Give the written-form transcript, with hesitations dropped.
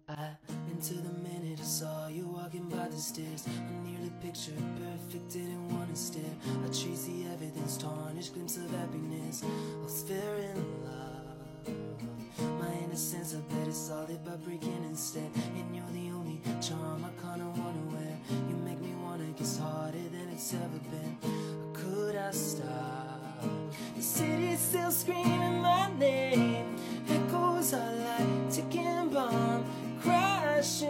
I into the minute I saw you walking by the stairs. I nearly pictured perfect, didn't wanna stare. I traced the evidence, tarnished glimpse of happiness. I was fair in love. My innocence, I bet it's solid by breaking instead. And you're the only charm I kinda wanna wear. You make me wanna kiss harder than it's ever been. Could I stop? The city's still screaming my name. Echoes are like ticking bomb, crashing